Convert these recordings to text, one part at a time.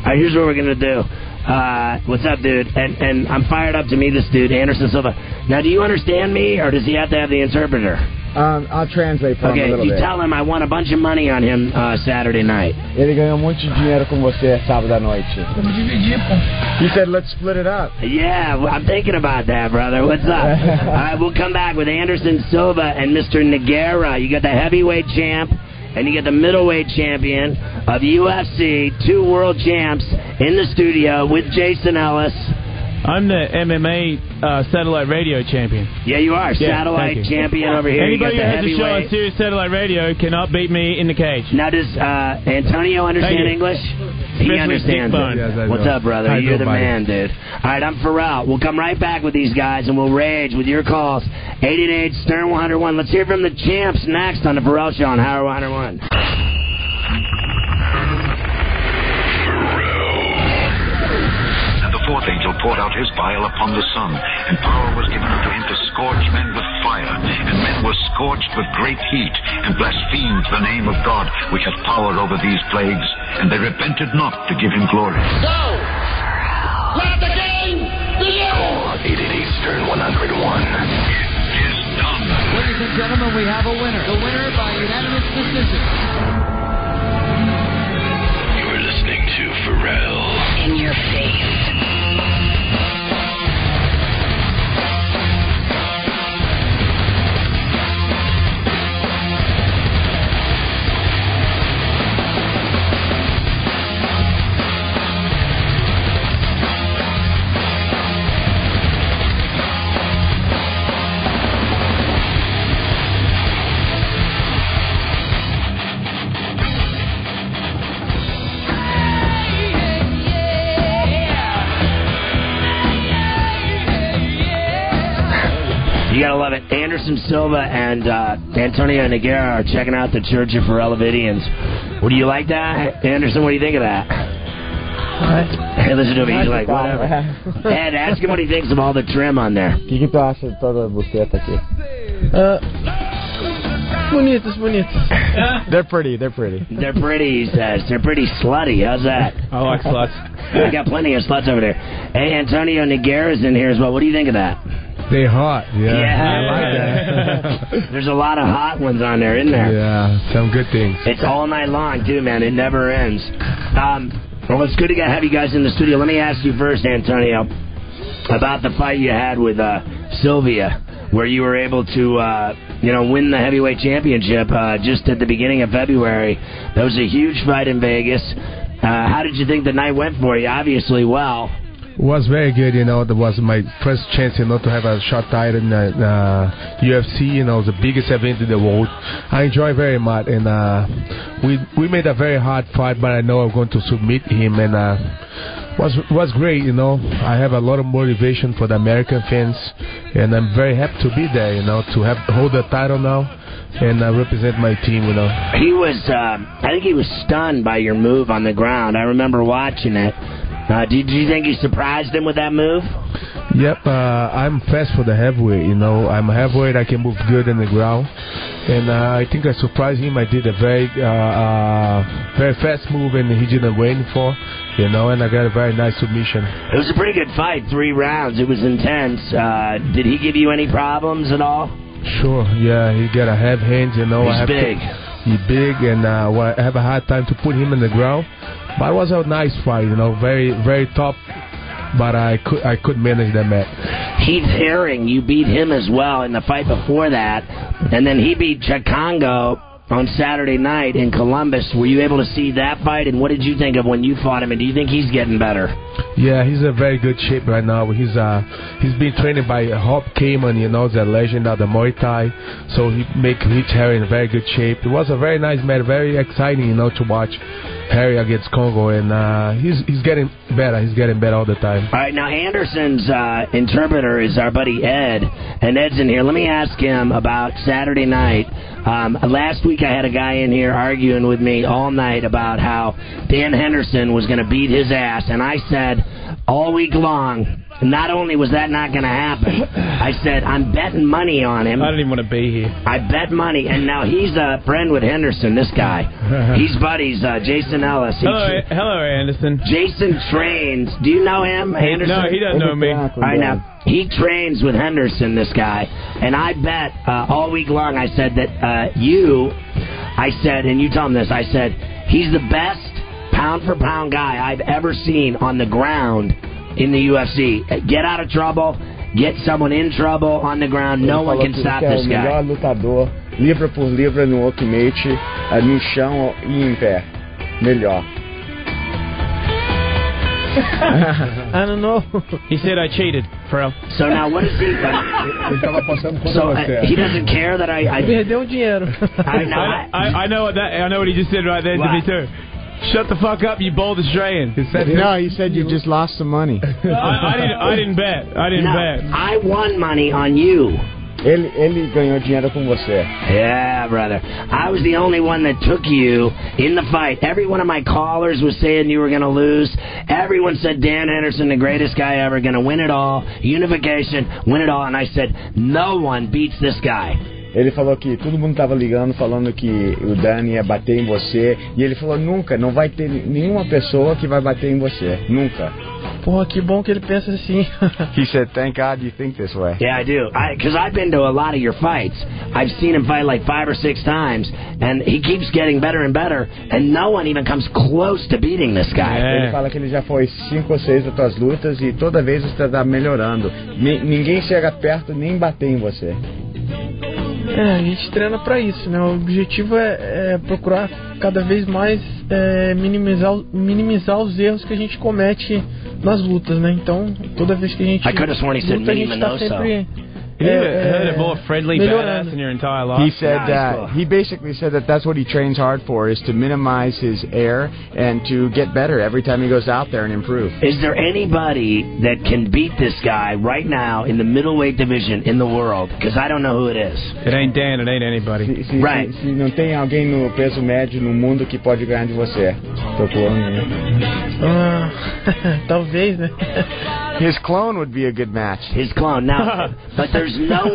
right, here's what we're going to do. What's up, dude? And I'm fired up to meet this dude, Anderson Silva. Now, do you understand me, or does he have to have the interpreter? I'll translate for him a little bit. Okay, you tell him I won a bunch of money on him Saturday night. Ele ganhou monte de dinheiro com você sábado à noite. Vamos dividir, pô. He said, let's split it up. Yeah, I'm thinking about that, brother. What's up? All right, we'll come back with Anderson Silva and Mr. Nogueira. You got the heavyweight champ, and you get the middleweight champion of UFC, 2 world champs in the studio with Jason Ellis. I'm the MMA satellite radio champion. Yeah, you are. Satellite champion over here. Anybody who has a show on Sirius Satellite Radio cannot beat me in the cage. Now, does Antonio understand English? He understands it. Yes, What's up, brother? You're the man, dude. All right, I'm Pharrell. We'll come right back with these guys, and we'll rage with your calls. 888-STERN-101. Let's hear from the champs next on the Pharrell Show on Howard 101. Fourth angel poured out his vial upon the sun, and power was given unto him to scorch men with fire. And men were scorched with great heat, and blasphemed the name of God, which hath power over these plagues. And they repented not to give him glory. So, let the game begin! Call 888-STERN-101. It is done. Ladies and gentlemen, we have a winner. The winner by unanimous decision. You're listening to Pharrell. In your face. You gotta love it. Anderson Silva and Antonio Nogueira are checking out the Church of Pharrellovidians. What do you like that, Anderson? What do you think of that? Hey, listen to me. He's like, whatever. Ed, ask him what he thinks of all the trim on there. O que tu acha de toda a buceta aqui? Bonitas. They're pretty. They're pretty, he says. They're pretty slutty. How's that? I like sluts. I got plenty of sluts over there. Hey, Antonio Nogueira's in here as well. What do you think of that? They're hot, yeah. I like that. There's a lot of hot ones on there, isn't there? Yeah, some good things. It's all night long, too, man. It never ends. Well, it's good to have you guys in the studio. Let me ask you first, Antonio, about the fight you had with Sylvia, where you were able to, win the heavyweight championship just at the beginning of February. That was a huge fight in Vegas. How did you think the night went for you? Obviously, well. It was very good, That was my first chance, to have a shot title in UFC. The biggest event in the world. I enjoy very much, and we made a very hard fight, but I know I'm going to submit him, and was great, I have a lot of motivation for the American fans, and I'm very happy to be there, to hold the title now and represent my team, He was, I think he was stunned by your move on the ground. I remember watching it. Did you think you surprised him with that move? Yep, I'm fast for the heavyweight, I'm a heavyweight, I can move good in the ground. And I think I surprised him. I did a very fast move, and he didn't wait for, and I got a very nice submission. It was a pretty good fight, 3 rounds. It was intense. Did he give you any problems at all? Sure, yeah, he got a heavy hands, He's big. He's big, and I have a hard time to put him in the ground. But it was a nice fight, very, very tough. But I could manage that match. Heath Herring, you beat him as well in the fight before that, and then he beat Chikongo on Saturday night in Columbus. Were you able to see that fight, and what did you think of when you fought him, and do you think he's getting better? Yeah, he's in very good shape right now. He's been trained by Hop Kaman, the legend of the Muay Thai, so he make Heath Herring in very good shape. It was a very nice match, very exciting, to watch Harry against Congo, and he's getting better. He's getting better all the time. All right, now Anderson's interpreter is our buddy Ed, and Ed's in here. Let me ask him about Saturday night. Last week I had a guy in here arguing with me all night about how Dan Henderson was going to beat his ass, and I said all week long, not only was that not going to happen, I said, I'm betting money on him. I don't even want to be here. I bet money, and now he's a friend with Henderson, this guy. He's buddies, Jason Ellis. Hello, Anderson. Jason trains. Do you know him, Henderson? No, he doesn't know me. I know. He trains with Henderson, this guy. And I bet all week long, I said that and you told him this, I said, he's the best pound-for-pound guy I've ever seen on the ground in the UFC. Get out of trouble, get someone in trouble on the ground, no one can stop this guy. Ele é o melhor lutador, libra por libra no Ultimate, no chão e em pé. Melhor. I don't know. He said I cheated, bro. So now what is he? He doesn't care that I perdeu dinheiro. I know what he just said right there. To be true. Shut the fuck up, you bold Australian. He said you just lost some money. I didn't bet. I won money on you. Ele ganhou dinheiro com você. Yeah, brother. I was the only one that took you in the fight. Every one of my callers was saying you were going to lose. Everyone said Dan Henderson, the greatest guy ever, going to win it all. Unification, win it all. And I said, no one beats this guy. Ele falou que todo mundo estava ligando, falando que o Dan ia bater em você. E ele falou, nunca, não vai ter nenhuma pessoa que vai bater em você. Nunca. Porra, que bom que ele pensa assim. He said, thank God you think this way. Yeah, I do. Because I've been to a lot of your fights. I've seen him fight like 5 or 6 times. And he keeps getting better and better. And no one even comes close to beating this guy. Yeah. Ele fala que ele já foi 5 ou 6 das tuas lutas e toda vez você está melhorando. Ninguém chega perto nem bater em você. A gente treina pra isso, né? O objetivo é procurar cada vez mais minimizar os erros que a gente comete nas lutas, né? Então, toda vez que a gente luta, a gente tá sempre heard a more friendly badass in your entire life. He said he basically said that's what he trains hard for, is to minimize his error and to get better every time he goes out there and improve. Is there anybody that can beat this guy right now in the middleweight division in the world? Because I don't know who it is. It ain't Dan, it ain't anybody. Right. Se não tem alguém no peso médio no mundo que pode ganhar de você. Talvez, né? His clone would be a good match. His clone. Now, but there's no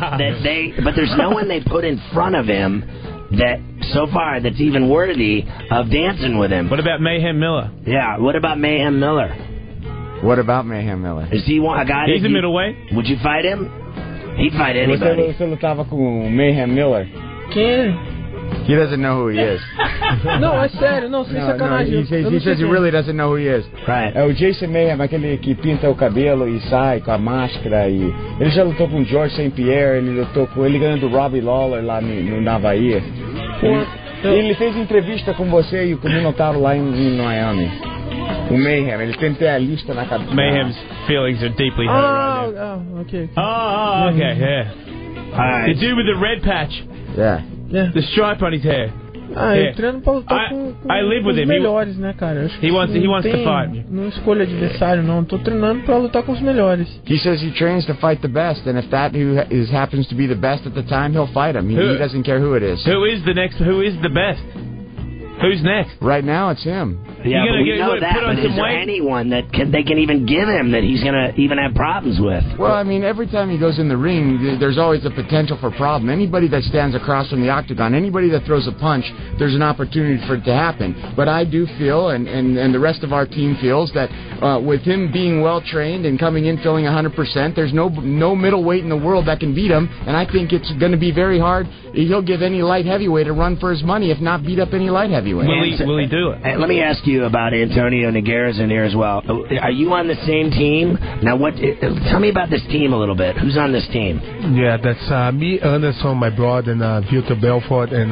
one they put in front of him that so far that's even worthy of dancing with him. What about Mayhem Miller? Yeah, what about Mayhem Miller? What about Mayhem Miller? Is he a guy? He's a middleweight. Would you fight him? He'd fight anybody. Você lutava com Mayhem Miller? Quem é? He doesn't know who he is. Não, é sério, não, sem sacanagem. He says he really doesn't know who he is. Right. É o Jason Mayhem, aquele que pinta o cabelo e sai com a máscara. E ele já lutou com o George St. Pierre, ele ganhou do Robbie Lawler lá no Havaí. Ele fez entrevista com você e com o Minotauro lá em Miami. O Mayhem, ele tem a lista na cabeça. Mayhem's feelings are deeply hurt right now. Okay. Okay, yeah. Right. The dude with the red patch. Yeah. The stripe on his hair. Eu treino pra lutar com os melhores, né, cara? He wants to fight me. Não escolho adversário, não. Tô treinando pra lutar com os melhores. He says he trains to fight the best, and if that happens to be the best at the time, he'll fight him. He doesn't care who it is. Who is the best? Who's next? Right now, it's him. Yeah, but we know that, but is there anyone that they can even give him that he's going to even have problems with? Well, I mean, every time he goes in the ring, there's always a potential for problem. Anybody that stands across from the octagon, anybody that throws a punch, there's an opportunity for it to happen. But I do feel, and the rest of our team feels, that with him being well-trained and coming in feeling 100%, there's no middleweight in the world that can beat him, and I think it's going to be very hard. He'll give any light heavyweight a run for his money, if not beat up any light heavyweight. Will he do it? Let me ask you about Antonio Nogueira's in here as well. Are you on the same team? Now, tell me about this team a little bit. Who's on this team? Yeah, that's me, Anderson, my brother, and Vitor Belfort, and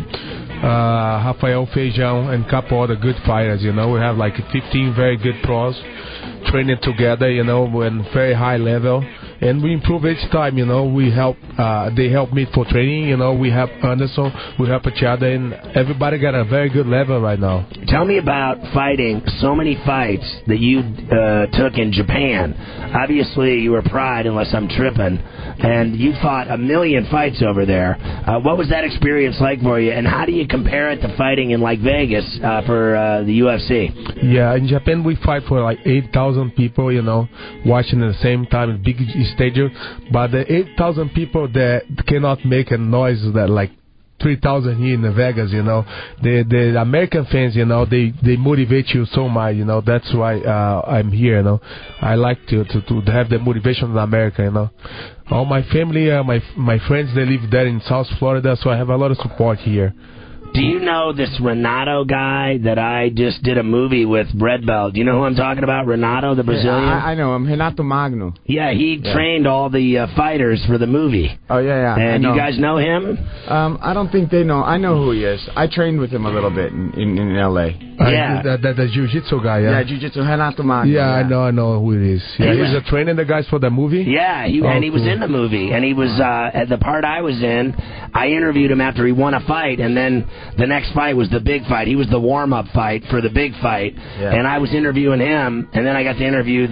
Rafael Feijão, and a couple other good fighters. You know, we have like 15 very good pros training together. You know, we're very high level. and we improve each time. You know, we help. They help me for training. You know, we help Anderson, we help each other, and everybody got a very good level right now. Tell me about fighting so many fights that you took in Japan. Obviously, you were Pride, unless I'm tripping, and you fought 1 million fights over there. What was that experience like for you, and how do you compare it to fighting in like Vegas for the UFC? Yeah, in Japan we fight for like 8,000 people, you know, watching at the same time in big stadium. But the 8,000 people that cannot make a noise that like 3,000 here in Vegas, you know, the American fans, you know, they motivate you so much, you know. That's why I'm here, you know. I like to have the motivation in America, you know. All my family, my friends, they live there in South Florida, so I have a lot of support here. Do you know this Renato guy that I just did a movie with, Red Belt? Do you know who I'm talking about? Renato, the Brazilian? Yeah, I know him. Renato Magno. Yeah, he trained all the fighters for the movie. Oh, yeah. And you guys know him? I don't think they know. I know who he is. I trained with him a little bit in L.A. Yeah. The jiu-jitsu guy, yeah? Yeah, jiu-jitsu, Renato Magno. Yeah, I know who it is. Yeah, he's training the guys for the movie? Yeah, he was in the movie. And he was, at the part I was in, I interviewed him after he won a fight, and then the next fight was the big fight. He was the warm-up fight for the big fight. Yeah. And I was interviewing him, and then I got to interview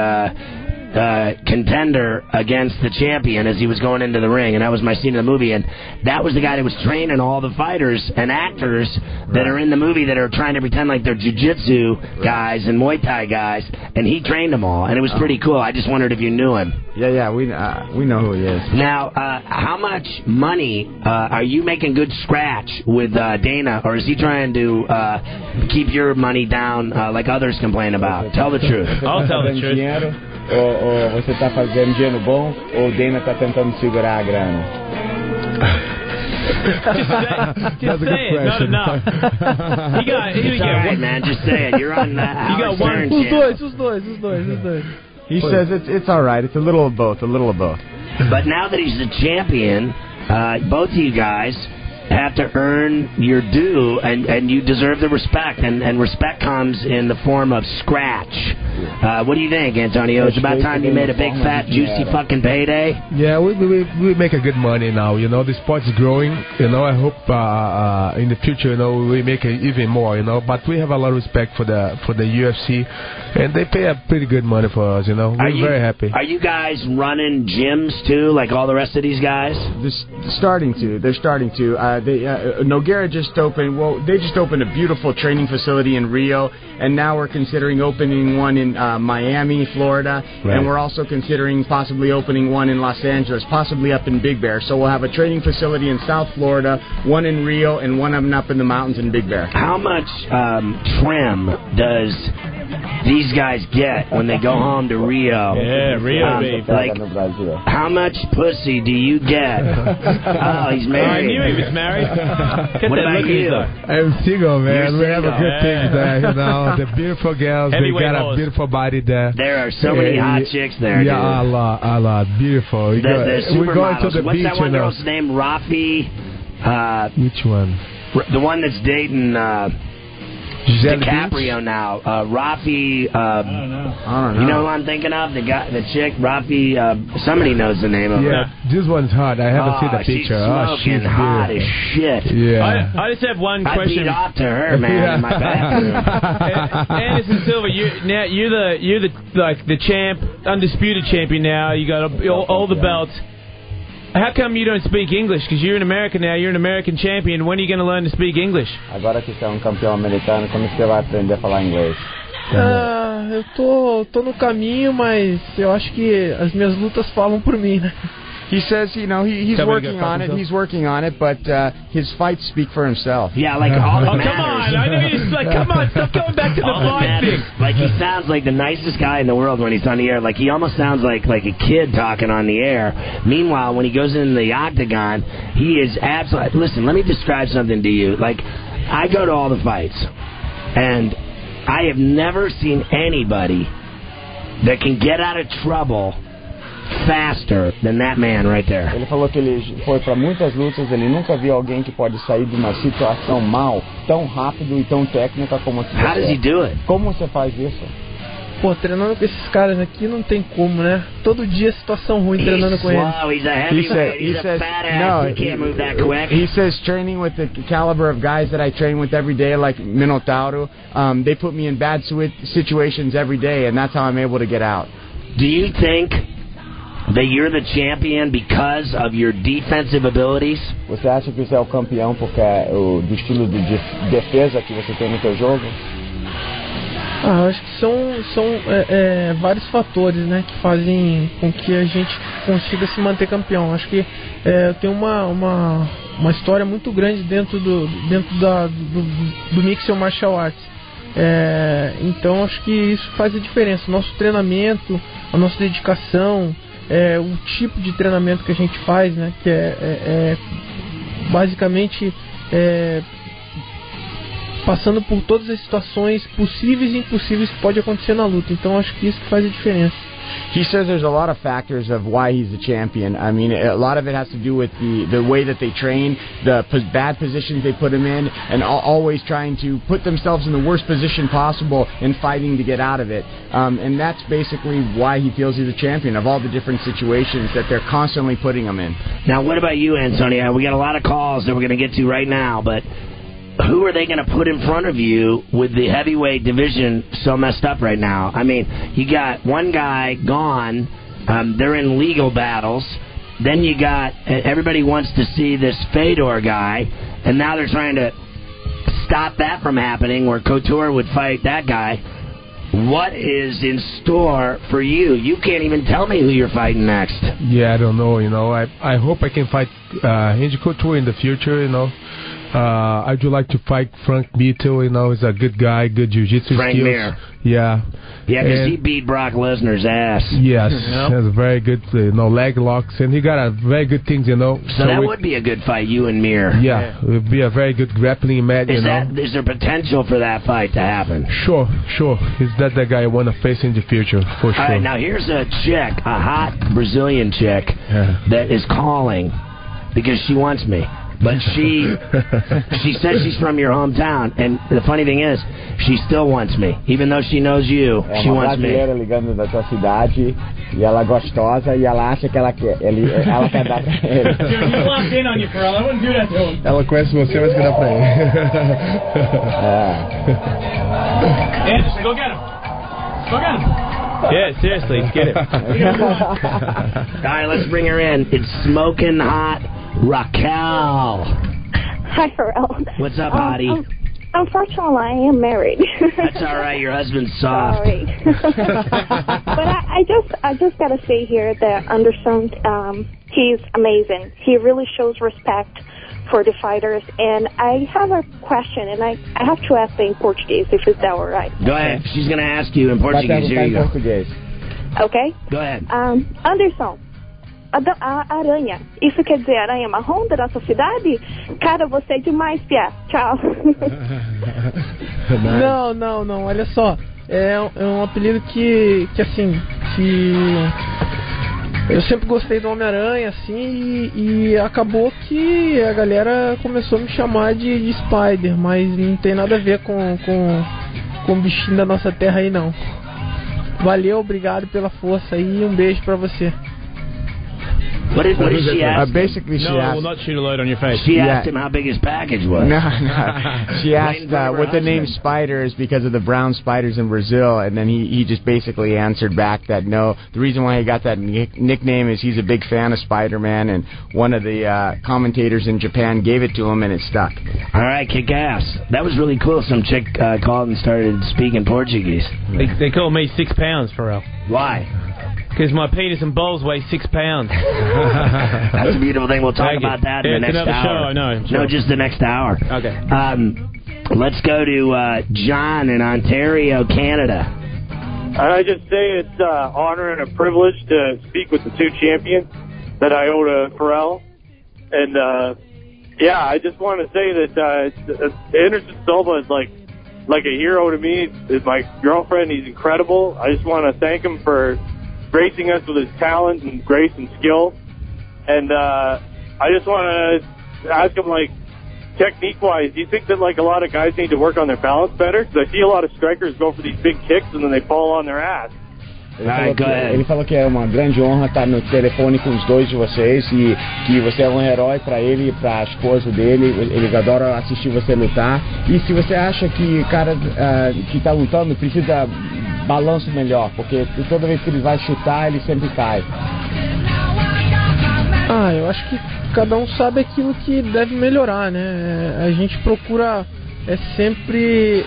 the contender against the champion as he was going into the ring, and that was my scene in the movie. And that was the guy that was training all the fighters and actors that are in the movie that are trying to pretend like they're jiu-jitsu guys and Muay Thai guys, and he trained them all, and it was pretty cool. I just wondered if you knew him. Yeah, we know who he is. Now, how much money are you making good scratch with Dana, or is he trying to keep your money down like others complain about? Tell the truth. I'll tell the truth. Ou você está fazendo dinheiro bom, ou o Dana está tentando segurar a grana? Just say it, not enough. He got right, man, just say it. You're on Howard Stern channel. Os dois. He says it's all right. It's a little of both. But now that he's the champion, both of you guys have to earn your due, and you deserve the respect, and respect comes in the form of scratch. What do you think, Antonio? It's about time you made a big, fat, juicy fucking payday? Yeah, we make a good money now. You know, the sport's growing. You know, I hope in the future, you know, we make even more. You know, but we have a lot of respect for the UFC, and they pay a pretty good money for us. You know, we're very happy. Are you guys running gyms too, like all the rest of these guys? They're starting to. Nogueira just opened. Well, they just opened a beautiful training facility in Rio, and now we're considering opening one in Miami, Florida, and we're also considering possibly opening one in Los Angeles, possibly up in Big Bear. So we'll have a training facility in South Florida, one in Rio, and one up in the mountains in Big Bear. How much trim does these guys get when they go home to Rio? Yeah, Rio, babe. Like, how much pussy do you get? Oh, he's married. I knew he was married. What about you? I'm single, man. We have a good thing there, you know. The beautiful girls, they got a beautiful body there. There are so many hot chicks there, yeah, dude. a lot. Beautiful. We're going to the What's beach, that one girl's name? Rafi? Which one? The one that's dating DiCaprio now. Rafi. I don't know. You know who I'm thinking of? The chick, Rafi. Somebody knows the name of her. Yeah, this one's hot. I haven't seen the picture. She's hot as shit. Yeah. I just have one question. I beat off to her, man, in my bathroom. Anderson Silva, you're the champ, undisputed champion now. You got all the belts. How come you don't speak English? Because you're in America now, you're an American champion. When are you going to learn to speak English? Agora que você é campeão americano, como você vai aprender a falar inglês? Eu tô no caminho, mas eu acho que as minhas lutas falam por mim, né? He says, you know, he's working on it. He's working on it, but his fights speak for himself. Yeah, like all that matters. Come on! I know he's like, come on, stop going back to the fight thing. Like he sounds like the nicest guy in the world when he's on the air. Like he almost sounds like a kid talking on the air. Meanwhile, when he goes in the octagon, he is absolutely. Listen, let me describe something to you. Like I go to all the fights, and I have never seen anybody that can get out of trouble faster than that man right there. Ele falou que ele foi para muitas lutas, ele nunca viu alguém que pode sair de uma situação mal tão rápido e tão técnica como você. How does he do it? Como você faz isso? Pô, treinando com esses caras aqui não tem como, né? Todo dia situação ruim treinando com eles. He's a heavyweight. He's a fat ass. He can't move that quick. He says training with the caliber of guys that I train with every day, like Minotauro, they put me in bad situations every day, and that's how I'm able to get out. Do you think that you're the champion because of your defensive abilities? Você acha que você é o campeão porque do estilo de defesa que você tem no seu jogo? Acho que são vários fatores, né, que fazem com que a gente consiga se manter campeão. Acho que tem uma história muito grande dentro do Mixed Martial Arts. Então acho que isso faz a diferença. O nosso treinamento, a nossa dedicação, o tipo de treinamento que a gente faz, né, que basicamente passando por todas as situações possíveis e impossíveis que pode acontecer na luta. Então acho que isso que faz a diferença. He says there's a lot of factors of why he's the champion. I mean, a lot of it has to do with the way that they train, the bad positions they put him in, and always trying to put themselves in the worst position possible and fighting to get out of it. And that's basically why he feels he's a champion, of all the different situations that they're constantly putting him in. Now, what about you, Antonio? We got a lot of calls that we're going to get to right now, but who are they going to put in front of you with the heavyweight division so messed up right now? I mean, you got one guy gone. They're in legal battles. Then you got everybody wants to see this Fedor guy, and now they're trying to stop that from happening where Couture would fight that guy. What is in store for you? You can't even tell me who you're fighting next. Yeah, I don't know. I hope I can fight Randy Couture in the future. I would like to fight Frank Mitchell. He's a good guy, good jiu-jitsu Frank skills. Mir. Yeah, because he beat Brock Lesnar's ass. Yes, he has very good, leg locks, and he got a very good things, So that would be a good fight, you and Mir. Yeah, it would be a very good grappling match. Is there potential for that fight to happen? Sure. Is that the guy I want to face in the future for sure? All right, now here's a chick, a hot Brazilian chick that is calling because she wants me. But she says she's from your hometown, and the funny thing is, she still wants me, even though she knows you. She wants me. Ela ligando da tua cidade e ela é gostosa e ela acha que ela quer dar pra ele. Dude, he locked in on you, Pharrell. I wouldn't do that to him. Ela conhece você, mas quer dar pra ele. Anderson, go get him. Go get him. Yeah, seriously, get it. All right, let's bring her in. It's smoking hot Raquel. Hi, Pharrell. What's up, hottie? Unfortunately, I am married. That's all right. Your husband's soft. Sorry. But I just gotta say here that Anderson, he's amazing. He really shows respect for the fighters. And I have a question, and I have to ask in Portuguese, if it's that all right. Go ahead. She's going to ask you in Portuguese. Here you go. Okay? Go ahead. Anderson, a aranha, isso quer dizer aranha marrom da nossa cidade? Cara, você é demais, Pia. Tchau. Não, olha só. É um apelido que eu sempre gostei do Homem-Aranha, assim, e acabou que a galera começou a me chamar de Spider, mas não tem nada a ver com o bichinho da nossa terra aí, não. Valeu, obrigado pela força aí, um beijo pra você. What did she ask? Basically, she asked. No, we'll not shoot a load on your face. She asked him how big his package was. No. She asked what the name Spider is because of the brown spiders in Brazil, and then he just basically answered back that no. The reason why he got that nickname is he's a big fan of Spider-Man, and one of the commentators in Japan gave it to him, and it stuck. All right, kick ass. That was really cool. Some chick called and started speaking Portuguese. They call me 6 pounds, Pharrell. Why? Because my penis and balls weigh 6 pounds. That's a beautiful thing. We'll talk about that in the next hour. Show, I know. No, just the next hour. Okay. Let's go to John in Ontario, Canada. I just say it's an honor and a privilege to speak with the two champions that I owe to Pharrell. And, I just want to say that Anderson Silva is like a hero to me. Is my girlfriend. He's incredible. I just want to thank him for gracing us with his talent and grace and skill. And I just want to ask him, technique-wise, do you think that like a lot of guys need to work on their balance better? Because I see a lot of strikers go for these big kicks and then they fall on their ass. Ele falou que é uma grande honra estar no telefone com os dois de vocês e que você é um herói para ele e para a esposa dele. Ele adora assistir você lutar. E se você acha que o cara que está lutando precisa balanço melhor, porque toda vez que ele vai chutar, ele sempre cai. Eu acho que cada um sabe aquilo que deve melhorar, né? A gente procura sempre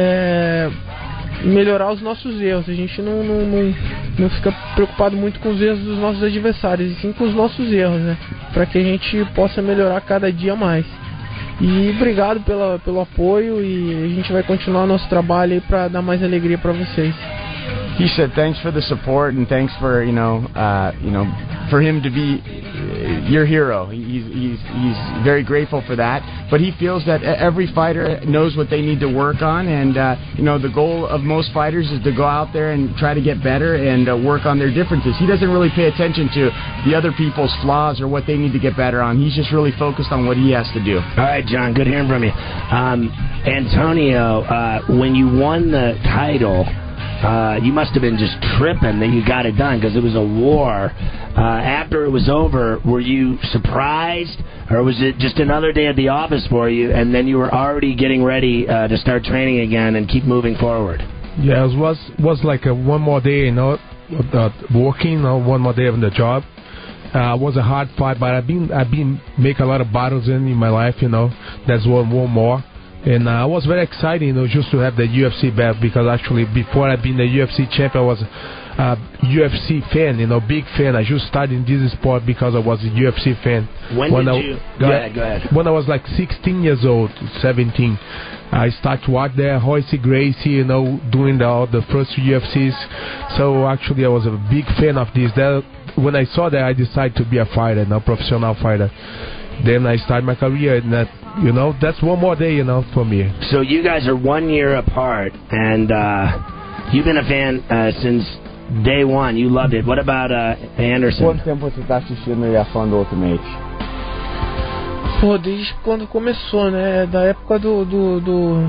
melhorar os nossos erros. A gente não fica preocupado muito com os erros dos nossos adversários, e sim com os nossos erros, né? Para que a gente possa melhorar cada dia mais. E obrigado pelo apoio, e a gente vai continuar nosso trabalho aí para dar mais alegria para vocês. He said thanks for the support and thanks for for him to be your hero. He's very grateful for that, but he feels that every fighter knows what they need to work on, and the goal of most fighters is to go out there and try to get better and work on their differences. He doesn't really pay attention to the other people's flaws or what they need to get better on. He's just really focused on what he has to do. All right, John, good hearing from you. Antonio, when you won the title, you must have been just tripping that you got it done, because it was a war. After it was over, were you surprised, or was it just another day at the office for you, and then you were already getting ready to start training again and keep moving forward? Yeah, it was like one more day, working, one more day on the job. It was a hard fight, but I've been make a lot of battles in my life, That's one more. And it was very exciting, just to have the UFC belt, because actually before I've been the UFC champion, I was a UFC fan, big fan. I just started in this sport because I was a UFC fan. Go ahead. When I was like 16 years old, 17, I started to watch there, Royce Gracie, doing all the first UFCs. So actually I was a big fan of this. When I saw that, I decided to be a fighter, a professional fighter. Then I started my career, and that's one more day, for me. So you guys are 1 year apart, and you've been a fan since day one. You loved it. What about Anderson? Quanto tempo você está assistindo e é fã do Ultimate? Pô, desde quando começou, né? Da época do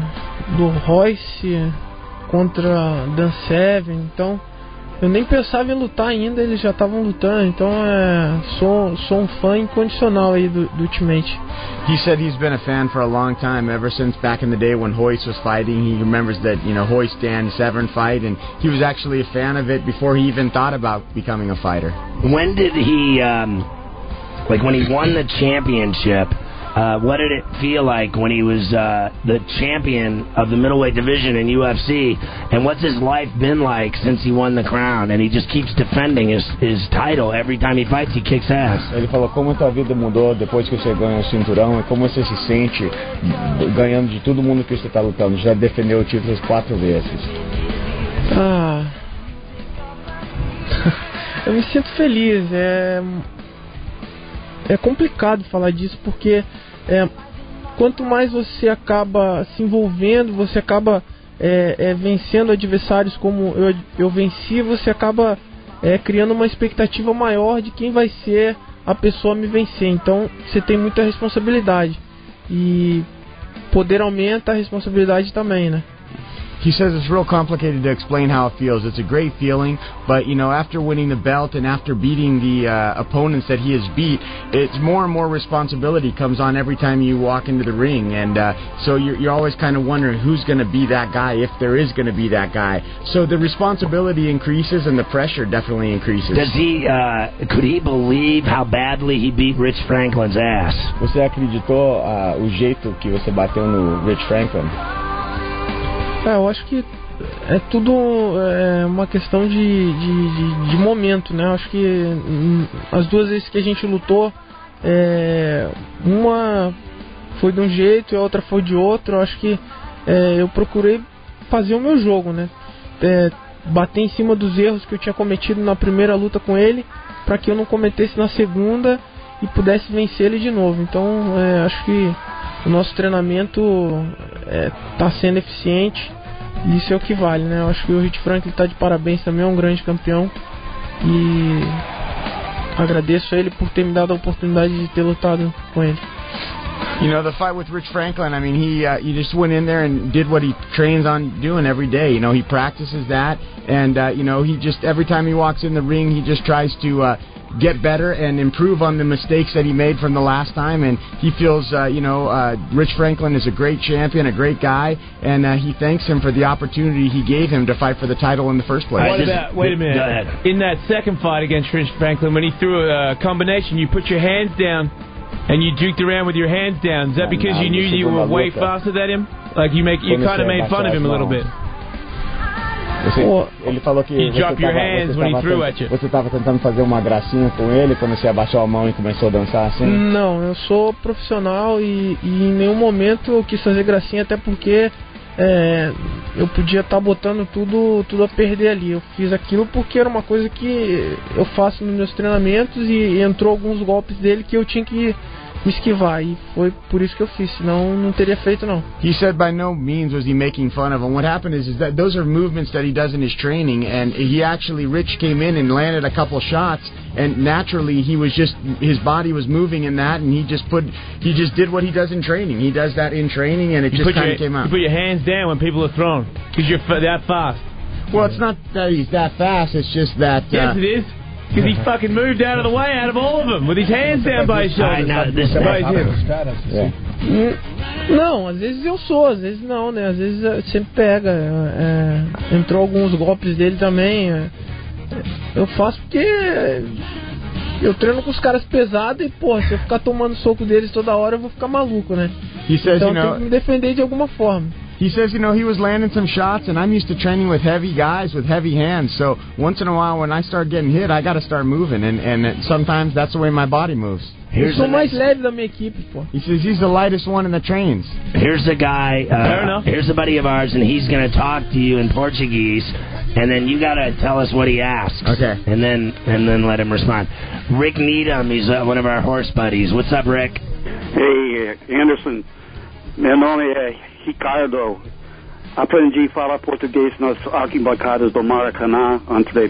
Royce contra Dan Severn. Então, eu nem pensava em lutar ainda, eles já estavam lutando. Então, sou um fã incondicional aí do Ultimate. He said he's been a fan for a long time, ever since back in the day when Royce was fighting. He remembers that, Royce Dan Severn fight, and he was actually a fan of it before he even thought about becoming a fighter. When did he, when he won the championship, what did it feel like when he was the champion of the middleweight division in UFC? And what's his life been like since he won the crown? And he just keeps defending his title. Every time he fights, he kicks ass. Ele falou como a tua vida mudou depois que você ganhou o cinturão e como você se sente ganhando de todo mundo que você está lutando. Já defendeu o título 4 vezes. Eu me sinto feliz. É complicado falar disso, porque quanto mais você acaba se envolvendo, você acaba vencendo adversários como eu venci, você acaba criando uma expectativa maior de quem vai ser a pessoa a me vencer. Então você tem muita responsabilidade, e poder aumenta a responsabilidade também, né? He says it's real complicated to explain how it feels. It's a great feeling, but after winning the belt and after beating the opponents that he has beat, it's more and more responsibility comes on every time you walk into the ring, and so you're always kind of wondering who's going to be that guy, if there is going to be that guy. So the responsibility increases and the pressure definitely increases. Does he? Could he believe how badly he beat Rich Franklin's ass? Você acreditou o jeito que você bateu no Rich Franklin? Eu acho que é tudo uma questão de momento, né? Eu acho que as duas vezes que a gente lutou, uma foi de um jeito e a outra foi de outro. Eu acho que eu procurei fazer o meu jogo, né? Bater em cima dos erros que eu tinha cometido na primeira luta com ele, para que eu não cometesse na segunda e pudesse vencer ele de novo. Então acho que o nosso treinamento está sendo eficiente, e isso é o que vale, né? Eu acho que o Rich Franklin está de parabéns também, é um grande campeão, e agradeço a ele por ter me dado a oportunidade de ter lutado com ele. The fight with Rich Franklin, I mean, he just went in there and did what he trains on doing every day. He practices that, and, he just, every time he walks in the ring, he just tries to get better and improve on the mistakes that he made from the last time, and he feels, Rich Franklin is a great champion, a great guy, and he thanks him for the opportunity he gave him to fight for the title in the first place. Wait a minute. Go ahead. In that second fight against Rich Franklin, when he threw a combination, you put your hands down and you juked around with your hands down. Is that because you knew you were way faster than him? Like you kind of made fun of him a little bit. Ele falou que you drop your hands when he threw at you. Você estava tentando fazer uma gracinha com ele quando você abaixou a mão e começou a dançar assim? Não, eu sou profissional e em nenhum momento eu quis fazer gracinha, até porque eu podia estar botando tudo a perder ali. Eu fiz aquilo porque era uma coisa que eu faço nos meus treinamentos e entrou alguns golpes dele que eu tinha que esquivar, e foi por isso que eu fiz, senão não teria feito não. He said by no means was he making fun of him. What happened is that those are movements that he does in his training, and Rich came in and landed a couple shots, and naturally his body was moving in that, and he just did what he does in training. He does that in training, and it just kind of came out. You put your hands down when people are thrown, because you're that fast. Well, it's not that he's that fast, it's just that... Yes, it is. Because he fucking moved out of the way out of all of them with his hands down by his shoulders. Não, às vezes eu sou, às vezes não, né? Às vezes sempre pega. Entrou alguns golpes dele também. Eu faço porque eu treino com os caras pesados e, porra, se eu ficar tomando soco deles toda hora, eu vou ficar maluco, né? Então eu tenho que me defender de alguma forma. He says, he was landing some shots, and I'm used to training with heavy guys with heavy hands. So once in a while, when I start getting hit, I got to start moving, and sometimes that's the way my body moves. Eu sou mais leve da minha equipe, pô. He says he's the lightest one in the trains. Here's a guy. Fair enough. Here's a buddy of ours, and he's going to talk to you in Portuguese, and then you got to tell us what he asks. Okay. And then let him respond. Rick Needham, he's one of our horse buddies. What's up, Rick? Hey, Anderson. Meu nome é Ricardo. Aprendi a falar português nas arquibancadas do Maracanã entre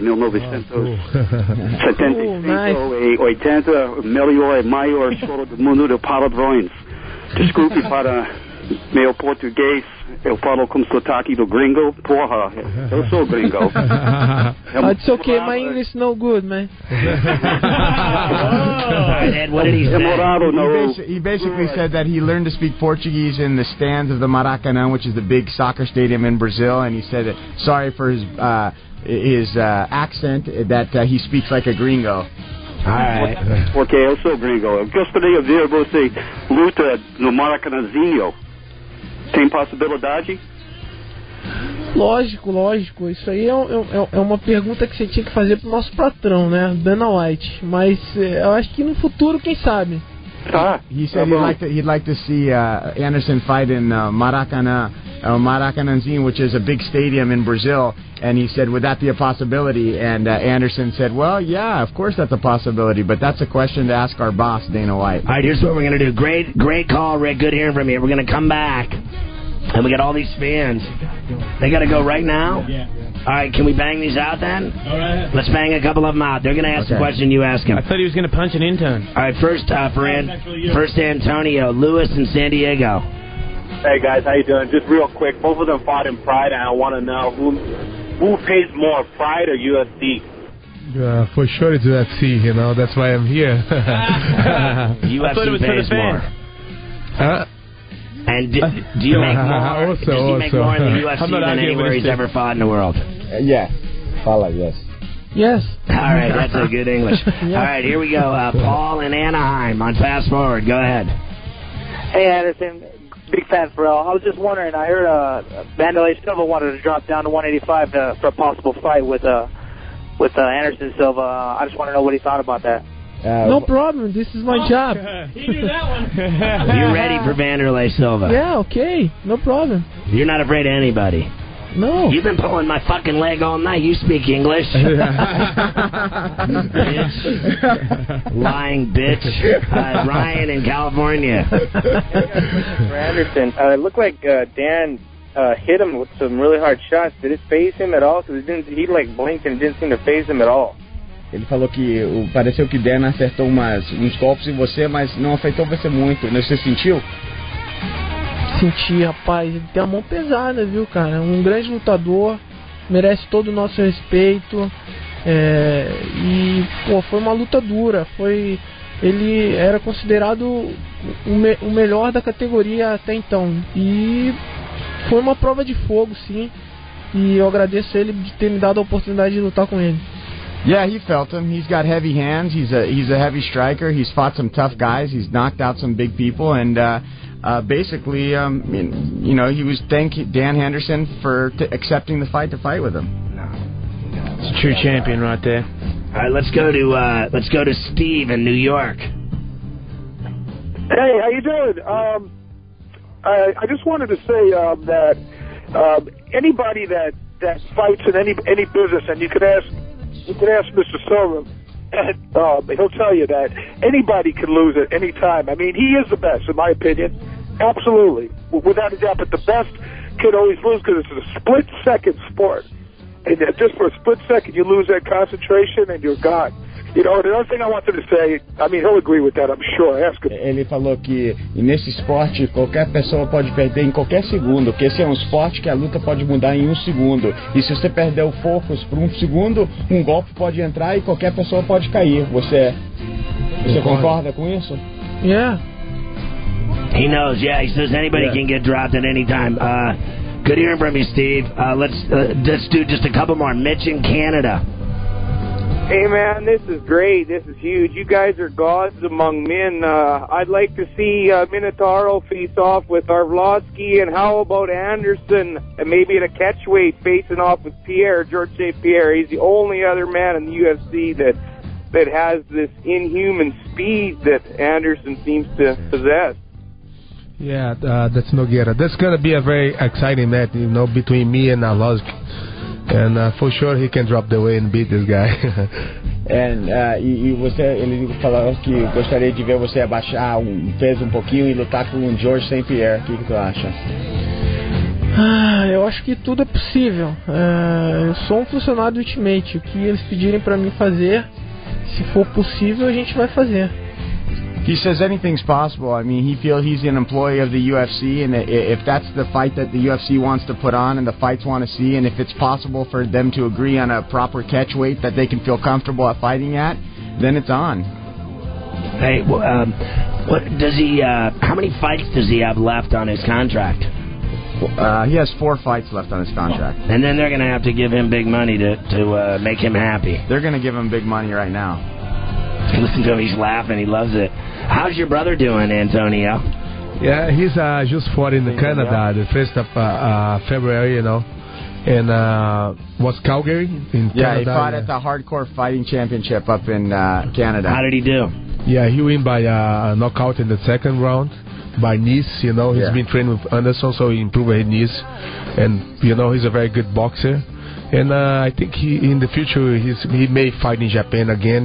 1975 e 80. Melhor e maior show do mundo de palavrões. Desculpe para meu português. Eu falo com sotaque do gringo. Porra, eu sou gringo. It's okay, my English no good, man. Ed, what did he say? He basically said that he learned to speak Portuguese in the stands of the Maracanã, which is the big soccer stadium in Brazil, and he said that sorry for his accent, that he speaks like a gringo. Alright. Porque eu sou gringo. Eu gostaria de ver você luta no Maracanãzinho. Tem possibilidade? Lógico. Isso aí é uma pergunta que você tinha que fazer pro nosso patrão, né? Dana White. Mas eu acho que no futuro, quem sabe? He said he'd like to see Anderson fight in Maracanãzinho, which is a big stadium in Brazil. And he said, would that be a possibility? And Anderson said, well, yeah, of course that's a possibility, but that's a question to ask our boss, Dana White. All right, here's what we're going to do. Great call, Rick. Good hearing from you. We're going to come back, and we got all these fans. They got to go right now? Yeah. All right, can we bang these out then? All right. Let's bang a couple of them out. They're going to ask the question, you ask him. I thought he was going to punch an intern. All right, first Antonio, Lewis in San Diego. Hey, guys, how you doing? Just real quick, both of them fought in Pride, and I want to know who pays more, Pride or UFC? For sure it's UFC, that's why I'm here. UFC pays more. And do you make more? Does he make more in the UFC than anywhere he's ever fought in the world? Yes. Fala, yes. Yes. All right, that's a good English. All right, here we go. Paul in Anaheim on Fast Forward. Go ahead. Hey, Anderson. Big fan, Pharrell. I was just wondering, I heard Vanderlei Silva wanted to drop down to 185 for a possible fight with Anderson Silva. I just want to know what he thought about that. No problem. This is my job. He knew that one. You're ready for Vanderlei Silva. Yeah, okay. No problem. You're not afraid of anybody. No. You've been pulling my fucking leg all night. You speak English. Bitch. Lying bitch. Ryan in California. For Anderson, it looked like Dan hit him with some really hard shots. Did it phase him at all? Because he blinked and didn't seem to phase him at all. Ele falou que pareceu que Dan acertou uns golpes em você, mas não afetou você muito. Você sentiu? Senti, rapaz. Ele tem a mão pesada, viu, cara? Um grande lutador, merece todo o nosso respeito. E, pô, foi uma luta dura. Ele era considerado o melhor da categoria até então. E foi uma prova de fogo, sim. E eu agradeço ele de ter me dado a oportunidade de lutar com ele. Yeah, he felt him. He's got heavy hands. He's a heavy striker. He's fought some tough guys. He's knocked out some big people, and basically, he was thank Dan Henderson for accepting the fight to fight with him. It's a true champion right there. All right, let's go to Steve in New York. Hey, how you doing? I just wanted to say that anybody that fights in any business, and you could ask Mr. Silva, and he'll tell you that anybody can lose at any time. I mean, he is the best, in my opinion. Absolutely, without a doubt. But the best can always lose because it's a split-second sport. And just for a split second, you lose that concentration and you're gone. You know, the other thing I wanted to say, I mean, he'll agree with that, I'm sure. Ask him. Ele falou que nesse esporte qualquer pessoa pode perder em qualquer segundo, porque esse é um esporte que a luta pode mudar em um segundo. E se você perder o focus por um segundo, um golpe pode entrar e qualquer pessoa pode cair. Você concorda com isso? Yeah. He knows, yeah. He says anybody can get dropped at any time. Good hearing from you, Steve. Let's do just a couple more. Mitch in Canada. Hey, man, this is great. This is huge. You guys are gods among men. I'd like to see Minotauro face off with Arlovsky, and how about Anderson, and maybe in a catchweight facing off with George St. Pierre. He's the only other man in the UFC that has this inhuman speed that Anderson seems to possess. Yeah, that's Nogueira. That's going to be a very exciting match, between me and Arlovsky. And for sure he can drop the weight and beat this guy. Ele falou que gostaria de ver você abaixar um peso um pouquinho e lutar com o George St. Pierre. O que tu acha? Eu acho que tudo é possível. Eu sou um funcionário do Ultimate. O que eles pedirem pra mim fazer, se for possível, a gente vai fazer. He says anything's possible. I mean, he feels he's an employee of the UFC, and if that's the fight that the UFC wants to put on and the fights want to see, and if it's possible for them to agree on a proper catch weight that they can feel comfortable at fighting at, then it's on. Hey, what does he? How many fights does he have left on his contract? He has 4 fights left on his contract. And then they're going to have to give him big money to make him happy. They're going to give him big money right now. Listen to him, he's laughing, he loves it. How's your brother doing, Antonio? Yeah, he's just fought in Canada the 1st of February, and was Calgary in Canada. Yeah, he fought at the Hardcore Fighting Championship up in Canada. How did he do? Yeah, he win by knockout in the second round by knees. He's been training with Anderson, so he improved his knees, and he's a very good boxer. And I think in the future he may fight in Japan again.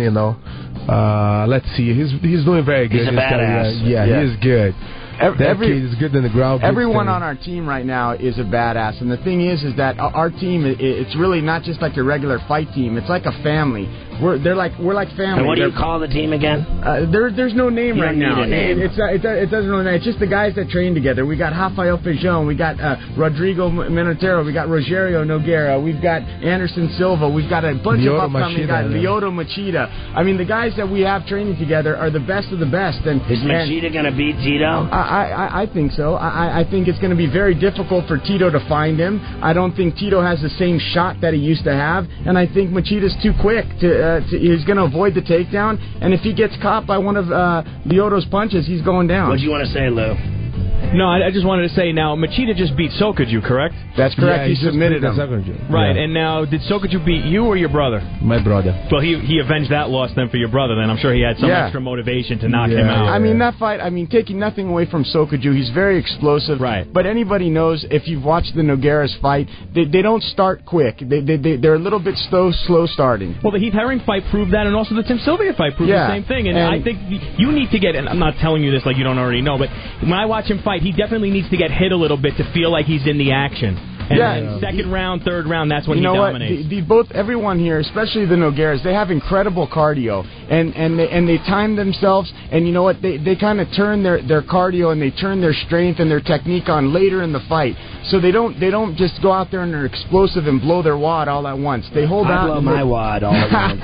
Let's see. He's doing very good. He's a badass. He is good. That kid is good in the ground. Everyone on our team right now is a badass, and the thing is that our team, it's really not just like a regular fight team. It's like a family. We're like family. And what do you call the team again? There's no name right now. Need a name. It doesn't know. It's just the guys that train together. We got Rafael Feijão, we got Rodrigo Minotauro, we got Rogerio Nogueira, we've got Anderson Silva, we've got a bunch of upcoming guys. Lyoto Machida. I mean, the guys that we have training together are the best of the best. And is Machida going to beat Tito? I think so. I think it's going to be very difficult for Tito to find him. I don't think Tito has the same shot that he used to have, and I think Machida's too quick. He's going to avoid the takedown, and if he gets caught by one of Lyoto's punches, he's going down. What do you want to say, Lou? No, I just wanted to say now, Machida just beat Sokoudjou, correct? That's correct. Yeah, he submitted him. Right, and now, did Sokoudjou beat you or your brother? My brother. Well, he avenged that loss then for your brother, then. I'm sure he had some extra motivation to knock him out. I mean, that fight, taking nothing away from Sokoudjou, he's very explosive. Right. But anybody knows, if you've watched the Nogueiras fight, they don't start quick. They're a little bit slow starting. Well, the Heath Herring fight proved that, and also the Tim Sylvia fight proved the same thing. And I think you need to get, and I'm not telling you this like you don't already know, but when I watch him fight, he definitely needs to get hit a little bit to feel like he's in the action. And then second round, third round, that's when he dominates. Everyone here, especially the Nogueiras, they have incredible cardio, and they time themselves. And you know what? They kind of turn their cardio and they turn their strength and their technique on later in the fight. So they don't just go out there and they're explosive and blow their wad all at once. They hold out. I blow my wad all at once.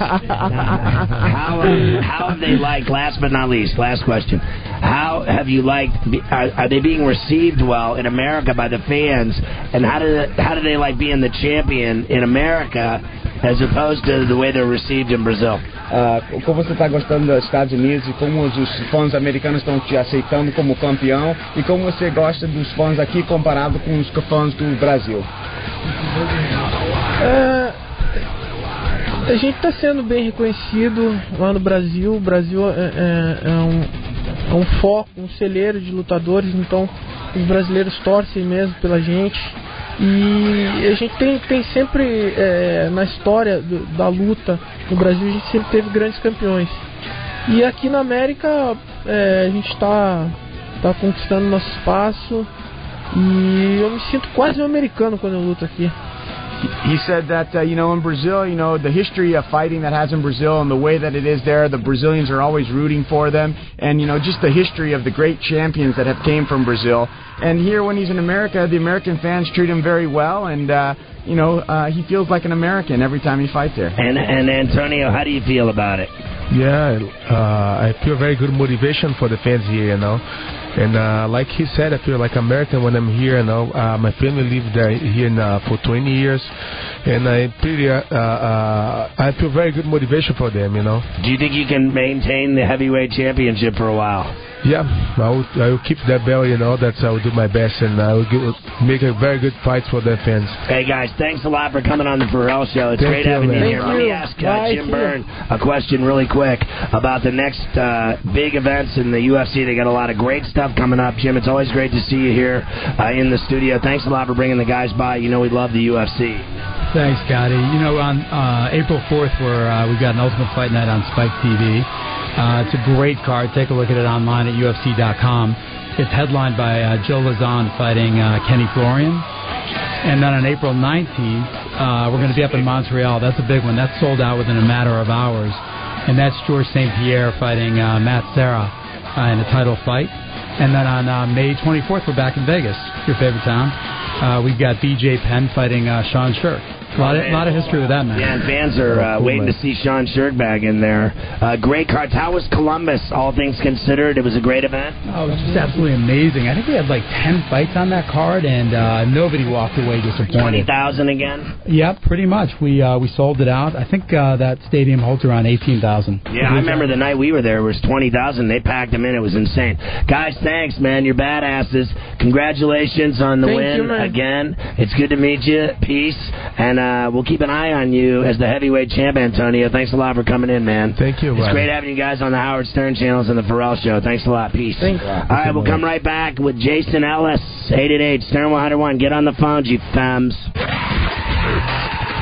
How have they liked? Last but not least, last question. How have you liked? Are they being received well in America by the fans? And how do they like being the champion in America as opposed to the way they're received in Brazil? Como você está gostando dos Estados Unidos e como os fãs americanos estão te aceitando como campeão e como você gosta dos fãs aqui comparado com os fãs do Brasil? A gente está sendo bem reconhecido lá no Brasil. O Brasil é um foco, um celeiro de lutadores, então os brasileiros torcem mesmo pela gente. E a gente tem sempre, na história da luta no Brasil, a gente sempre teve grandes campeões. E aqui na América, a gente está conquistando nosso espaço. E eu me sinto quase um americano quando eu luto aqui. He said that, in Brazil, the history of fighting that has in Brazil and the way that it is there, the Brazilians are always rooting for them. And, just the history of the great champions that have came from Brazil. And here when he's in America, the American fans treat him very well. And, he feels like an American every time he fights there. And Antonio, how do you feel about it? Yeah, I feel very good motivation for the fans here, And like he said, I feel like American when I'm here. My family lived here for 20 years, and I feel very good motivation for them. Do you think you can maintain the heavyweight championship for a while? Yeah, I will keep that belt. I will do my best, and I will make a very good fight for the fans. Hey guys, thanks a lot for coming on the Pharrell Show. It's great having you here. Let me ask Jim Byrne a question really quick about the next big events in the UFC. They got a lot of great stuff coming up. Jim, it's always great to see you here in the studio. Thanks a lot for bringing the guys by. We love the UFC. Thanks, Scotty. On April 4th, we've got an Ultimate Fight Night on Spike TV. It's a great card. Take a look at it online at UFC.com. It's headlined by Joe Lazon fighting Kenny Florian. And then on April 19th, we're going to be up in Montreal. That's a big one. That's sold out within a matter of hours. And that's George St. Pierre fighting Matt Serra in a title fight. And then on May 24th, we're back in Vegas, your favorite town. We've got BJ Penn fighting Sean Shirk. A lot of history with that, man. Yeah, and fans are waiting to see Sean Shirk back in there. Great cards. How was Columbus, all things considered? It was a great event? Oh, it was just absolutely amazing. I think we had like 10 fights on that card, and nobody walked away disappointed. 20,000 again? Yeah, pretty much. We sold it out. I think that stadium holds around 18,000. Yeah, I remember the night we were there, it was 20,000. They packed them in. It was insane. Guys, thanks, man. You're badasses. Congratulations on the win again. It's good to meet you. Peace. And we'll keep an eye on you as the heavyweight champ, Antonio. Thanks a lot for coming in, man. Thank you. It's great having you guys on the Howard Stern channels and the Pharrell Show. Thanks a lot. Peace. Thanks. All right, we'll come right back with Jason Ellis, 888 Stern 101. Get on the phones, you thumbs.